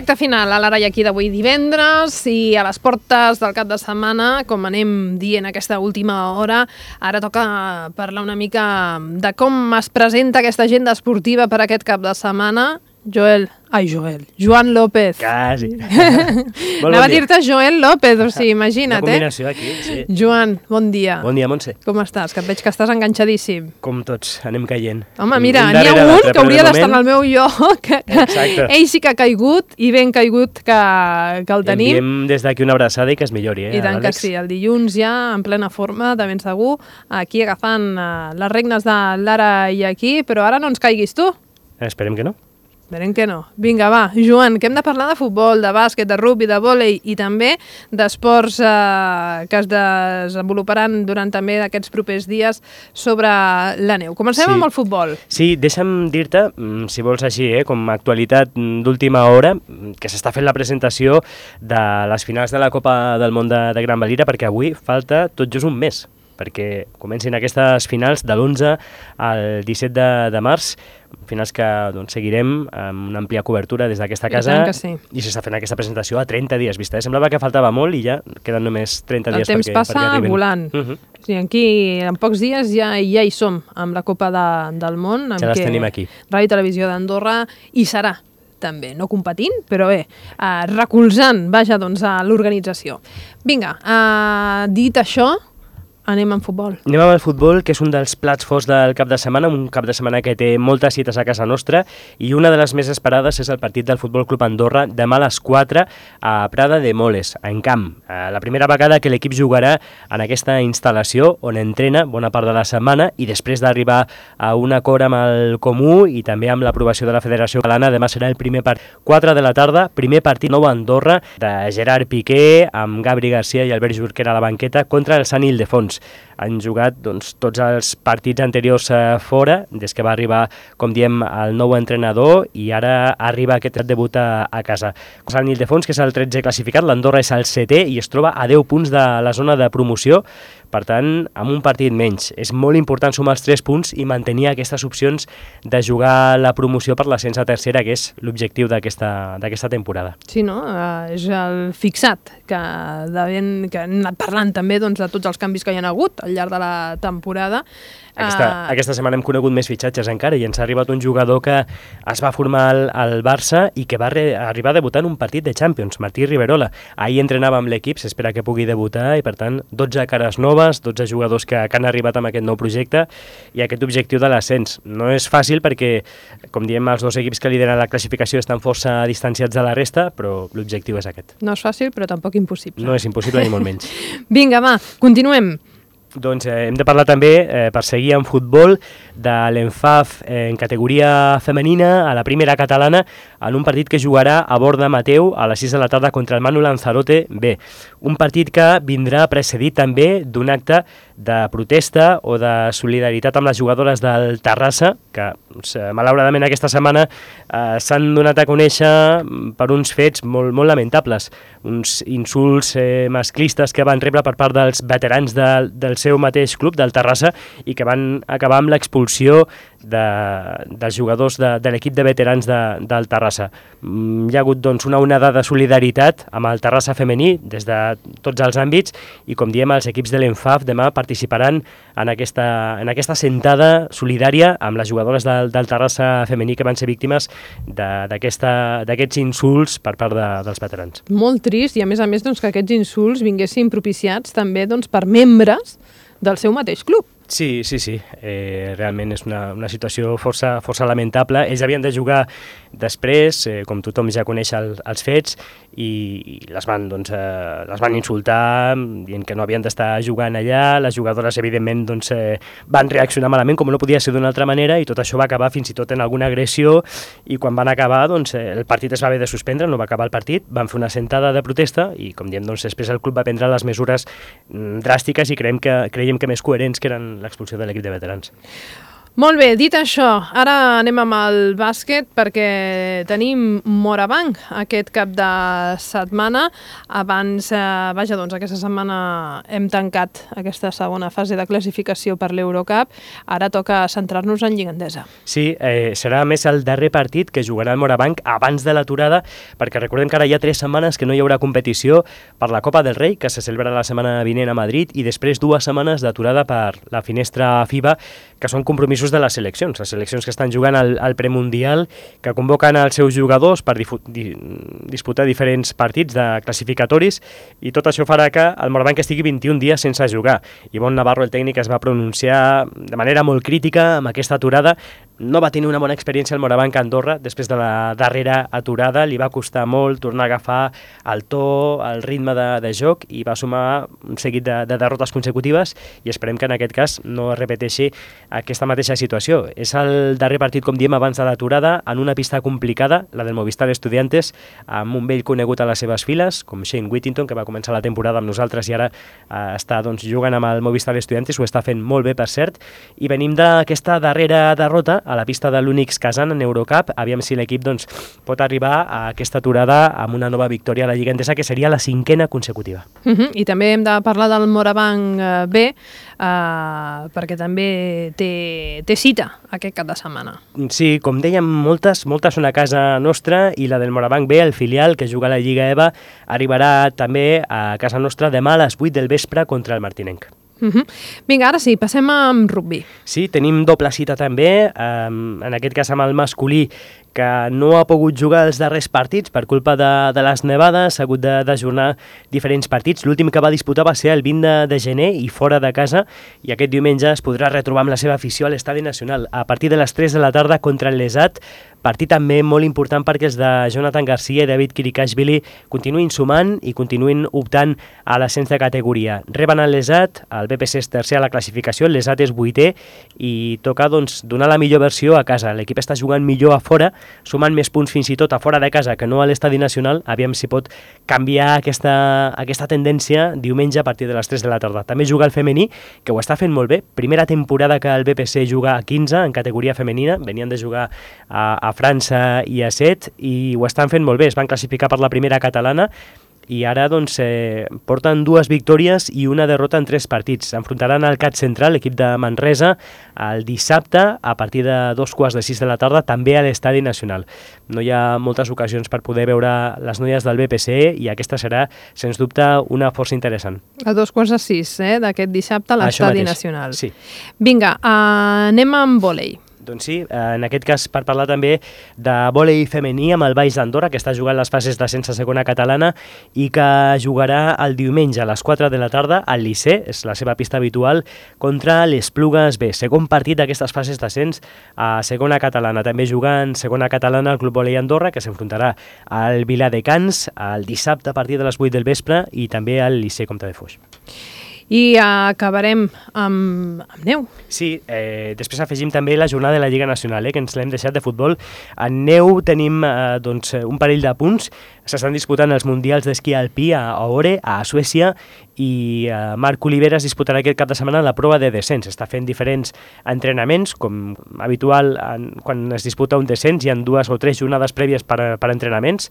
Recte final a l'Ara i aquí d'avui divendres i a les portes del cap de setmana, com anem dient aquesta última hora, ara toca parlar una mica de com es presenta aquesta agenda esportiva per aquest cap de setmana. Joan López. Quasi. Anava a dir-te Joel López, o sigui, imagina't, Una combinació aquí, sí. Joan, bon dia. Bon dia, Montse. Com estàs? Que et veig que estàs enganxadíssim. Com tots, anem caient. Home, mira, n'hi ha un que hauria d'estar en el meu lloc, que ell sí que ha caigut i ben caigut que el tenim. Enviem des d'aquí una abraçada i que es millori, I tant que sí, el dilluns ja en plena forma, de ben segur, aquí agafant les regnes de l'Ara i aquí, però ara no ens caiguis tu. Esperem que no. Esperem que no. Vinga, va, Joan, que hem de parlar de futbol, de bàsquet, de rugby, de vòlei i també d'esports que es desenvoluparan durant també aquests propers dies sobre la neu. Comencem amb el futbol. Sí, deixa'm dir-te, si vols així, com a actualitat d'última hora, que s'està fent la presentació de les finals de la Copa del Món de Gran Valira, perquè avui falta tot just un mes, perquè comencin aquestes finals de l'11 al 17 de març, finals que seguirem amb una àmplia cobertura des d'aquesta casa i s'està fent aquesta presentació a 30 dies vista. Semblava que faltava molt i ja queden només 30 dies perquè arribin. El temps passa volant. O sigui, aquí en pocs dies ja hi som amb la Copa del Món, amb ja les tenim aquí. Ràdio i Televisió d'Andorra hi serà també, no competint, però bé, recolzant, vaja, doncs, a l'organització. Vinga, dit això, anem amb futbol. Anem amb el futbol, que és un dels plats forts del cap de setmana, un cap de setmana que té moltes cites a casa nostra, i una de les més esperades és el partit del Futbol Club Andorra demà a les 4 a Prada de Moles, en camp. La primera vegada que l'equip jugarà en aquesta instal·lació on entrena bona part de la setmana i després d'arribar a un acord amb el Comú i també amb l'aprovació de la Federació Catalana, demà serà el primer partit. 4 de la tarda, primer partit nou a Andorra de Gerard Piqué amb Gabri Garcia i Albert Jorquera a la banqueta contra el Sant Ildefons. Han jugat tots els partits anteriors fora, des que va arribar, com diem, el nou entrenador, i ara arriba aquest debut a casa. Sant Ildefons, que és el 13è classificat, l'Andorra és el 7è i es troba a 10 punts de la zona de promoció, per tant, amb un partit menys. És molt important sumar els 3 punts i mantenir aquestes opcions de jugar la promoció per l'ascens a tercera, que és l'objectiu d'aquesta temporada. Sí, no? És el fixat, que hem anat parlant també de tots els canvis que hi ha hagut al llarg de la temporada. Aquesta setmana hem conegut més fitxatges encara i ens ha arribat un jugador que es va formar al Barça i que va arribar a debutar en un partit de Champions, Martí Riverola. Ahir entrenava amb l'equip, s'espera que pugui debutar i per tant 12 cares noves, 12 jugadors que han arribat amb aquest nou projecte i aquest objectiu de l'ascens. No és fàcil perquè, com diem, els dos equips que lideren la classificació estan força distanciats de la resta, però l'objectiu és aquest. No és fàcil, però tampoc impossible. No és impossible ni molt menys. Vinga, va, continuem. Doncs hem de parlar també, per seguir en futbol, de l'ENFAF en categoria femenina a la primera catalana en un partit que jugarà a Borda Mateu a les 6 de la tarda contra el Manu Lanzarote B. Un partit que vindrà precedit també d'un acte de protesta o de solidaritat amb les jugadores del Terrassa, que malauradament aquesta setmana s'han donat a conèixer per uns fets molt lamentables, uns insults masclistes que van rebre per part dels veterans del seu mateix club, del Terrassa, i que van acabar amb l'expulsió dels jugadors de l'equip de veterans del Terrassa. Hi ha hagut una onada de solidaritat amb el Terrassa femení des de tots els àmbits i, com diem, els equips de l'ENFAF demà participaran en aquesta sentada solidària amb les jugadores del Terrassa femení que van ser víctimes d'aquests insults per part dels veterans. Molt trist i, a més, que aquests insults vinguessin propiciats també per membres del seu mateix club. Sí. Realment és una situació força lamentable. Ells havien de jugar després, com tothom ja coneix els fets, i les van insultar dient que no havien d'estar jugant allà. Les jugadores, evidentment, van reaccionar malament, com no podia ser d'una altra manera, i tot això va acabar fins i tot en alguna agressió, i quan van acabar, el partit es va haver de suspendre, no va acabar el partit, van fer una sentada de protesta, i, com diem, després el club va prendre les mesures dràstiques i creiem que més coherents, que eren l'expulsió de l'equip de veterans. Molt bé, dit això, ara anem amb el bàsquet perquè tenim Morabanc aquest cap de setmana. Abans, doncs aquesta setmana hem tancat aquesta segona fase de classificació per l'Eurocup. Ara toca centrar-nos en Lliga Endesa. Sí, serà més el darrer partit que jugarà el Morabanc abans de l'aturada, perquè recordem que ara hi ha 3 setmanes que no hi haurà competició per la Copa del Rei, que se celebra la setmana vinent a Madrid, i després 2 setmanes d'aturada per la finestra FIBA, que són compromisos de les seleccions que estan jugant al premundial, que convoquen els seus jugadors per disputar diferents partits de classificatoris, i tot això farà que el Morabanc estigui 21 dies sense jugar. Ivonne Navarro, el tècnic, es va pronunciar de manera molt crítica amb aquesta aturada. No va tenir una bona experiència el Morabanc a Andorra després de la darrera aturada, li va costar molt tornar a agafar el to, el ritme de joc, i va sumar un seguit de derrotes consecutives, i esperem que en aquest cas no es repeteixi aquesta mateixa situació. És el darrer partit, com diem, abans de l'aturada, en una pista complicada, la del Movistar Estudiantes, amb un vell conegut a les seves files, com Shane Whittington, que va començar la temporada amb nosaltres i ara està jugant amb el Movistar Estudiantes, ho està fent molt bé, per cert, i venim d'aquesta darrera derrota a la pista de l'Unix Kazan en Eurocup. Aviam si l'equip pot arribar a aquesta aturada amb una nova victòria a la Lliga Endesa, que seria la 5a consecutiva. I també hem de parlar del Morabanc B, perquè també té cita aquest cap de setmana. Sí, com dèiem, moltes són a casa nostra, i la del Morabanc B, el filial que juga a la Lliga EVA, arribarà també a casa nostra demà a les 8 del vespre contra el Martinenc. Vinga, ara sí, passem amb rugby. Sí, tenim doble cita també, en aquest cas amb el masculí, que no ha pogut jugar els darrers partits per culpa de les nevades, ha hagut d'ajornar diferents partits. L'últim que va disputar va ser el 20 de gener i fora de casa, i aquest diumenge es podrà retrobar amb la seva afició a l'Estadi Nacional a partir de les 3 de la tarda contra el Lesat. Partit també molt important perquè els de Jonathan Garcia i David Kirikashvili continuïn sumant i continuïn optant a l'ascens de categoria. Reben el Lesat, el BPC és tercer a la classificació, el Lesat és 8è, i toca donar la millor versió a casa. L'equip està jugant millor a fora, sumant més punts fins i tot a fora de casa que no a l'Estadi Nacional. Aviam si pot canviar aquesta tendència diumenge a partir de les 3 de la tarda. També juga el femení, que ho està fent molt bé. Primera temporada que el BPC juga a 15 en categoria femenina. Venien de jugar a França i a 7 i ho estan fent molt bé. Es van classificar per la primera catalana i ara porten 2 victòries i una derrota en 3 partits. S'enfrontaran al CAT Central, l'equip de Manresa, el dissabte a partir de 2:45 de la tarda, també a l'Estadi Nacional. No hi ha moltes ocasions per poder veure les noies del BPC i aquesta serà, sens dubte, una força interessant. A 2:06 d'aquest dissabte a l'Estadi Nacional. Sí. Vinga, anem amb vòlei. Doncs sí, en aquest cas per parlar també de vòlei femení amb el Baix d'Andorra, que està jugant les fases d'ascens a segona catalana i que jugarà el diumenge a les 4 de la tarda al Liceu, és la seva pista habitual, contra l'Esplugues B. Segon partit d'aquestes fases d'ascens a segona catalana. També jugant segona catalana el Club Vòlei Andorra, que s'enfrontarà al Viladecans el dissabte a partir de les 8 del vespre, i també al Liceu Comte de Foix. I acabarem amb neu. Sí, després afegim també la jornada de la Lliga Nacional, que ens l'hem deixat de futbol. En neu tenim un parell de punts. S'estan disputant els Mundials d'esquí alpí a Åre, a Suècia, i Marc Oliveres disputarà aquest cap de setmana la prova de descens. Està fent diferents entrenaments, com habitual quan es disputa un descens. Hi ha 2 o 3 jornades prèvies per entrenaments,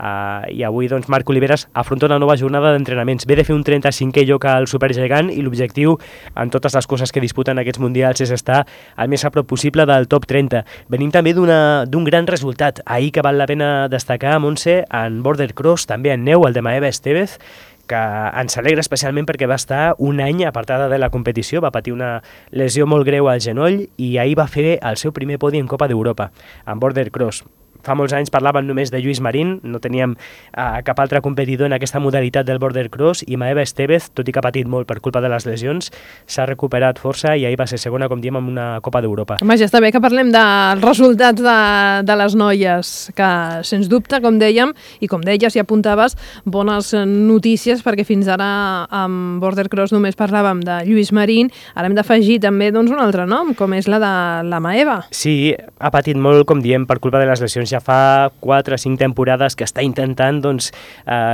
i avui Marc Oliveres afronta una nova jornada d'entrenaments. Ve de fer un 35è lloc al Supergegant, i l'objectiu en totes les coses que disputen aquests Mundials és estar el més a prop possible del top 30. Venim també d'un gran resultat ahir que val la pena destacar, Montse, en border cross, també en neu, el de Maeva Estevez, que ens alegra especialment perquè va estar un any apartada de la competició, va patir una lesió molt greu al genoll i ahir va fer el seu primer podi en Copa d'Europa, en border cross. Fa molts anys parlàvem només de Lluís Marín, no teníem cap altre competidor en aquesta modalitat del border cross, i Maeva Estevez, tot i que ha patit molt per culpa de les lesions, s'ha recuperat força i ahir va ser segona, com diem, en una Copa d'Europa. Home, ja està bé que parlem dels resultats de les noies, que sens dubte, com dèiem, i com deies i apuntaves, bones notícies, perquè fins ara amb border cross només parlàvem de Lluís Marín, ara hem d'afegir també un altre nom, com és la de la Maeva. Sí, ha patit molt, com diem, per culpa de les lesions. Ja fa 4 o 5 temporades que està intentant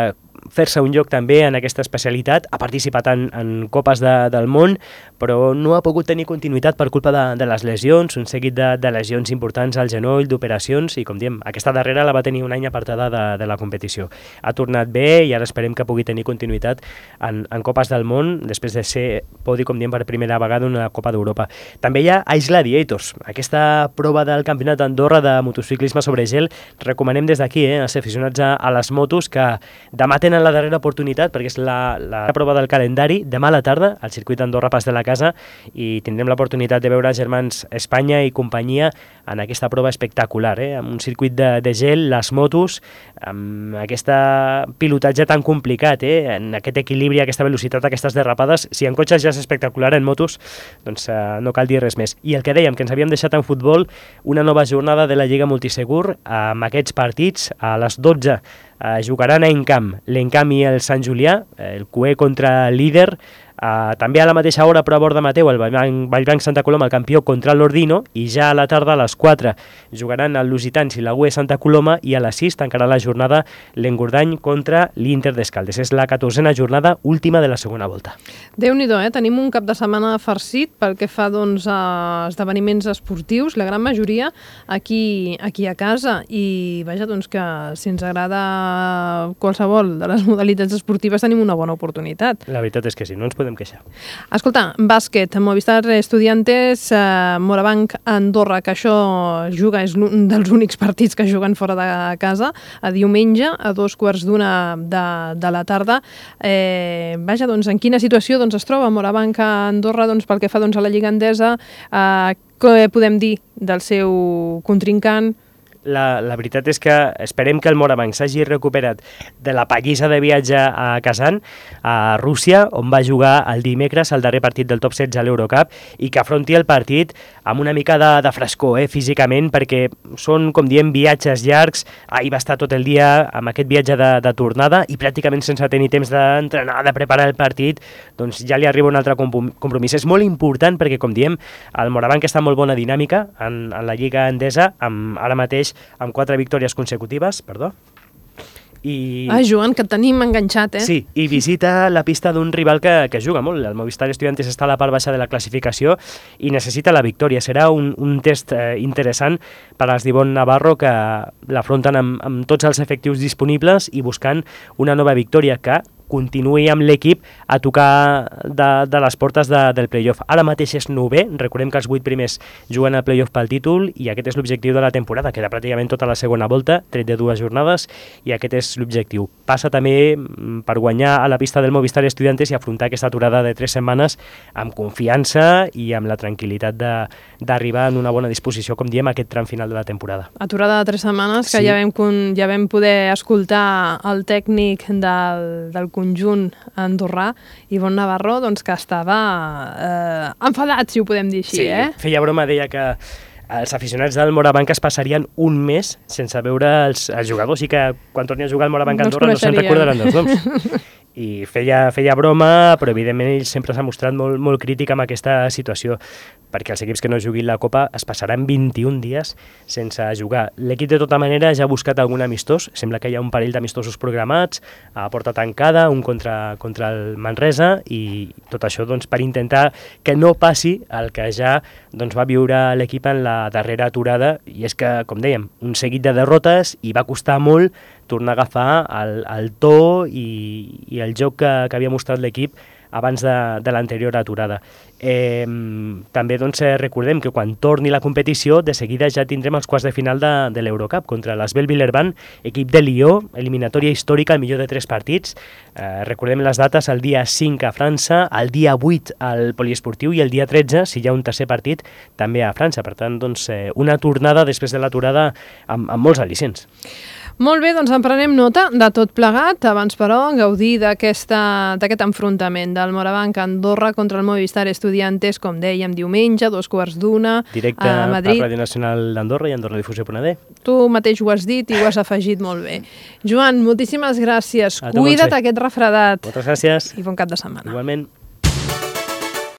fer-se un lloc també en aquesta especialitat, ha participat en Copes del Món, però no ha pogut tenir continuïtat per culpa de les lesions, un seguit de lesions importants al genoll, d'operacions, i com diem, aquesta darrera la va tenir un any apartada de la competició. Ha tornat bé i ara esperem que pugui tenir continuïtat en Copes del Món, després de ser podi, com diem, per primera vegada en una Copa d'Europa. També hi ha Ice Gladiators, aquesta prova del Campionat d'Andorra de motociclisme sobre gel. Recomanem des d'aquí als aficionats a les motos que demà tenen la darrera oportunitat, perquè és la prova del calendari, demà a la tarda, al circuit d'Andorra Pas de la Casa, i tindrem l'oportunitat de veure Germans Espanya i companyia en aquesta prova espectacular, amb un circuit de gel, les motos, amb aquest pilotatge tan complicat, en aquest equilibri, aquesta velocitat, aquestes derrapades. Si en cotxes ja és espectacular, en motos doncs no cal dir res més. I el que dèiem, que ens havíem deixat en futbol, una nova jornada de la Lliga Multisegur, amb aquests partits a les 12 jugaran a Encamp, l'Encamp i el Sant Julià, el Cué contra el líder, també a la mateixa hora, però a Borda Mateu, el Vallblanc Santa Coloma, el campió contra l'Ordino, i ja a la tarda a les 4 jugaran el Lusitans i la UE Santa Coloma, i a les 6 tancarà la jornada l'Engordany contra l'Inter d'Escaldes. És la 14a jornada, última de la segona volta. Déu-n'hi-do, tenim un cap de setmana farcit pel que fa a esdeveniments esportius, la gran majoria aquí a casa, i vaja, doncs que si ens agrada qualsevol de les modalitats esportives tenim una bona oportunitat. La veritat és que sí, no ens podem queixar. Escolta, bàsquet, Movistar Estudiantes, Morabanc Andorra, que això juga, és un dels únics partits que juguen fora de casa, a diumenge, a 2:15 de la tarda. Vaja, doncs en quina situació es troba Morabanc Andorra pel que fa a la Lliga Endesa? Què podem dir del seu contrincant? La veritat és que esperem que el Morabanc s'hagi recuperat de la pallissa de viatge a Kazan, a Rússia, on va jugar el dimecres el darrer partit del top 16 a l'Eurocup, i que afronti el partit amb una mica de frescor físicament, perquè són, com diem, viatges llargs. Ahir va estar tot el dia amb aquest viatge de tornada i pràcticament sense tenir temps d'entrenar, de preparar el partit, doncs ja li arriba un altre compromís. És molt important perquè, com diem, el Morabanc està en molt bona dinàmica en la Lliga Endesa, ara mateix amb 4 victòries consecutives, Joan, que et tenim enganxat, Sí, i visita la pista d'un rival que juga molt. El Movistar Estudiantes està a la part baixa de la classificació i necessita la victòria. Serà un test interessant per als d'Ivonne Navarro, que l'afronten amb tots els efectius disponibles i buscant una nova victòria que continuï amb l'equip a tocar de les portes del play-off. Ara mateix és 9è, recordem que els 8 primers juguen al play-off pel títol, i aquest és l'objectiu de la temporada. Queda pràcticament tota la segona volta, tret de 2 jornades, i aquest és l'objectiu. Passa també per guanyar a la pista del Movistar Estudiantes i afrontar aquesta aturada de 3 setmanes amb confiança i amb la tranquil·litat d'arribar en una bona disposició, com diem, a aquest tram final de la temporada. Aturada de 3 setmanes, que sí. ja vam poder escoltar el tècnic del conjunt andorrà, Ivonne Navarro, doncs que estava enfadat, si ho podem dir així. Sí, feia broma, deia que els aficionats del Morabanc es passarien un mes sense veure els jugadors, i que quan torni a jugar al Morabanc Andorra no se'n recordaran dels noms. I feia broma, però evidentment ell sempre s'ha mostrat molt crític amb aquesta situació, perquè els equips que no juguin la Copa es passaran 21 dies sense jugar. L'equip de tota manera ja ha buscat algun amistós, sembla que hi ha un parell d'amistosos programats, a porta tancada, un contra el Manresa, i tot això per intentar que no passi el que ja va viure l'equip en la darrera aturada, i és que, com dèiem, un seguit de derrotes, i va costar molt tornar a agafar el to i el joc que havia mostrat l'equip abans de l'anterior aturada. També recordem que quan torni la competició, de seguida ja tindrem els quarts de final de l'Eurocup contra l'Asvel Villeurbanne, equip de Lió, eliminatòria històrica, el millor de 3 partits. Recordem les dates: el dia 5 a França, el dia 8 al Poliesportiu i el dia 13, si hi ha un tercer partit, també a França. Per tant, una tornada després de l'aturada amb molts al·licents. Molt bé, doncs en prenem nota de tot plegat. Abans, però, gaudir d'aquest enfrontament del Morabanc Andorra contra el Movistar Estudiantes, com dèiem, diumenge, 2:15, directe a Madrid. Per Ràdio Nacional d'Andorra i AndorraDifusió.d. Tu mateix ho has dit i ho has afegit molt bé. Joan, moltíssimes gràcies. Cuida't aquest refredat. Moltes gràcies. I bon cap de setmana. Igualment.